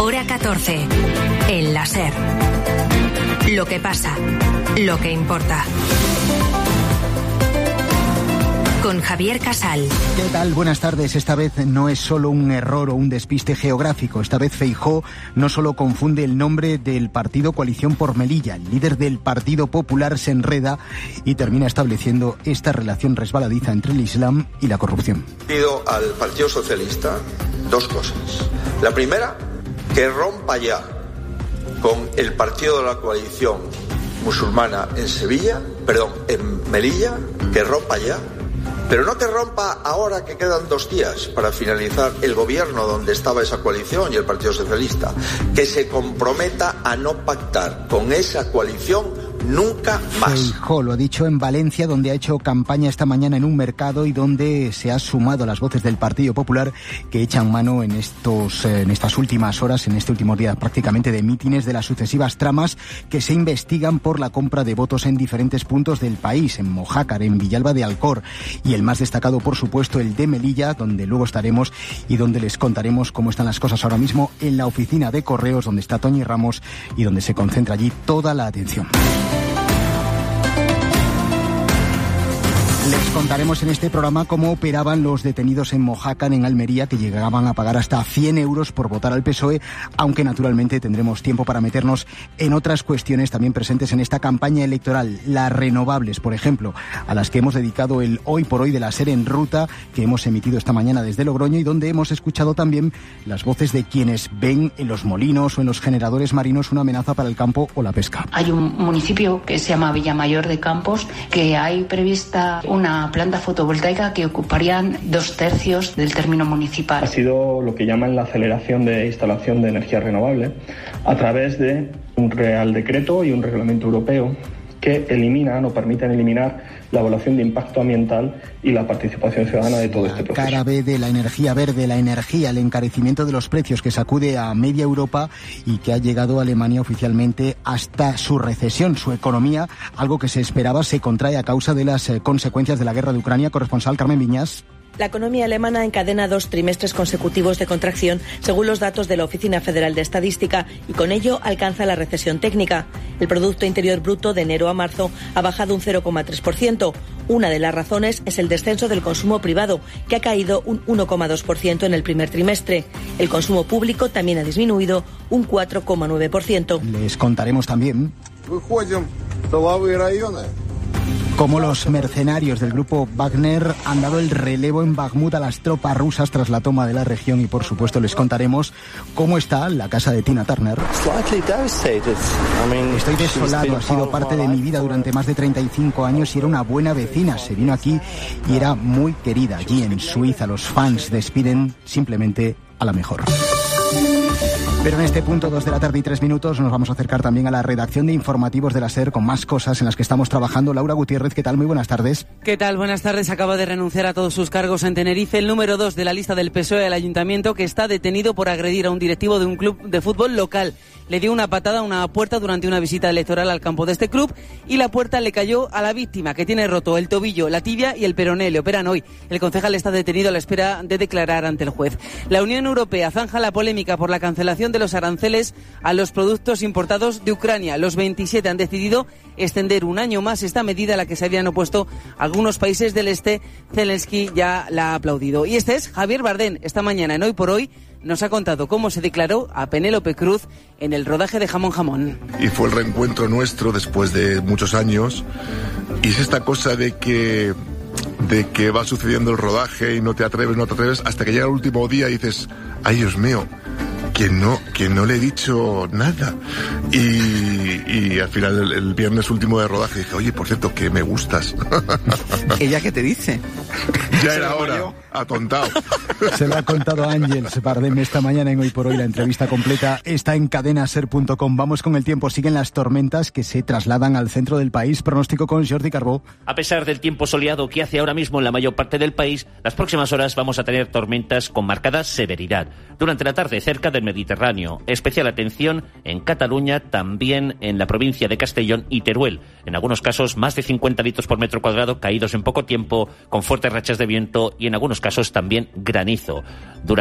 Hora 14. En la SER. Lo que pasa, lo que importa. Con Javier Casal. ¿Qué tal? Buenas tardes. Esta vez no es solo un error o un despiste geográfico. Esta vez Feijóo no solo confunde el nombre del partido Coalición por Melilla. El líder del Partido Popular se enreda y termina estableciendo esta relación resbaladiza entre el Islam y la corrupción. Pido al Partido Socialista dos cosas. La primera, que rompa ya con el partido de la coalición musulmana en Melilla, que rompa ya. Pero no que rompa ahora que quedan 2 días para finalizar el gobierno donde estaba esa coalición y el Partido Socialista. Que se comprometa a no pactar con esa coalición nunca más. Feijóo lo ha dicho en Valencia, donde ha hecho campaña esta mañana en un mercado y donde se ha sumado a las voces del Partido Popular que echan mano en estas últimas horas, en este último día prácticamente, de mítines de las sucesivas tramas que se investigan por la compra de votos en diferentes puntos del país, en Mojácar, en Villalba de Alcor, y el más destacado, por supuesto, el de Melilla, donde luego estaremos y donde les contaremos cómo están las cosas ahora mismo en la oficina de correos, donde está Toñi Ramos y donde se concentra allí toda la atención. Les contaremos en este programa cómo operaban los detenidos en Mojácar, en Almería, que llegaban a pagar hasta 100 euros por votar al PSOE, aunque naturalmente tendremos tiempo para meternos en otras cuestiones también presentes en esta campaña electoral. Las renovables, por ejemplo, a las que hemos dedicado el Hoy por Hoy de la SER en Ruta, que hemos emitido esta mañana desde Logroño y donde hemos escuchado también las voces de quienes ven en los molinos o en los generadores marinos una amenaza para el campo o la pesca. Hay un municipio que se llama Villamayor de Campos, que hay prevista una planta fotovoltaica que ocuparían 2/3 del término municipal. Ha sido lo que llaman la aceleración de instalación de energía renovable a través de un Real Decreto y un reglamento europeo que eliminan o permiten eliminar la evaluación de impacto ambiental y la participación ciudadana de todo este proceso. Cara B de la energía verde, la energía, el encarecimiento de los precios que sacude a media Europa y que ha llegado a Alemania oficialmente hasta su recesión. Su economía, algo que se esperaba, se contrae a causa de las consecuencias de la guerra de Ucrania. Corresponsal Carmen Viñas. La economía alemana encadena 2 trimestres consecutivos de contracción, según los datos de la Oficina Federal de Estadística, y con ello alcanza la recesión técnica. El Producto Interior Bruto de enero a marzo ha bajado un 0,3%. Una de las razones es el descenso del consumo privado, que ha caído un 1,2% en el primer trimestre. El consumo público también ha disminuido un 4,9%. Les contaremos también cómo los mercenarios del grupo Wagner han dado el relevo en Bakhmut a las tropas rusas tras la toma de la región y, por supuesto, les contaremos cómo está la casa de Tina Turner. Estoy desolado, ha sido parte de mi vida durante más de 35 años y era una buena vecina. Se vino aquí y era muy querida. Allí en Suiza los fans despiden simplemente a la mejor. Pero en este punto, 2 de la tarde y 3 minutos, nos vamos a acercar también a la redacción de informativos de la SER con más cosas en las que estamos trabajando. Laura Gutiérrez, ¿qué tal? Muy buenas tardes. ¿Qué tal? Buenas tardes. Acaba de renunciar a todos sus cargos en Tenerife el número 2 de la lista del PSOE del Ayuntamiento, que está detenido por agredir a un directivo de un club de fútbol local. Le dio una patada a una puerta durante una visita electoral al campo de este club y la puerta le cayó a la víctima, que tiene roto el tobillo, la tibia y el peroné. Le operan hoy. El concejal está detenido a la espera de declarar ante el juez. La Unión Europea zanja la polémica por la cancelación de los aranceles a los productos importados de Ucrania. Los 27 han decidido extender un año más esta medida a la que se habían opuesto algunos países del este. Zelensky ya la ha aplaudido. Y este es Javier Bardem. Esta mañana en Hoy por Hoy nos ha contado cómo se declaró a Penélope Cruz en el rodaje de Jamón Jamón. Y fue el reencuentro nuestro después de muchos años. Y es esta cosa de que va sucediendo el rodaje y no te atreves, hasta que llega el último día y dices, ay Dios mío, que no le he dicho nada. Y al final, el viernes último de rodaje, dije, oye, por cierto, que me gustas. ¿Ella qué te dice? Ya era hora, atontado. Se lo ha contado Ángeles Bardem esta mañana en Hoy por Hoy. La entrevista completa está en cadenaser.com. Vamos con el tiempo. Siguen las tormentas que se trasladan al centro del país. Pronóstico con Jordi Carbó. A pesar del tiempo soleado que hace ahora mismo en la mayor parte del país, las próximas horas vamos a tener tormentas con marcada severidad. Durante la tarde, cerca del Mediterráneo. Especial atención en Cataluña, también en la provincia de Castellón y Teruel. En algunos casos, más de 50 litros por metro cuadrado caídos en poco tiempo, con fuertes rachas de viento y en algunos casos también granizo.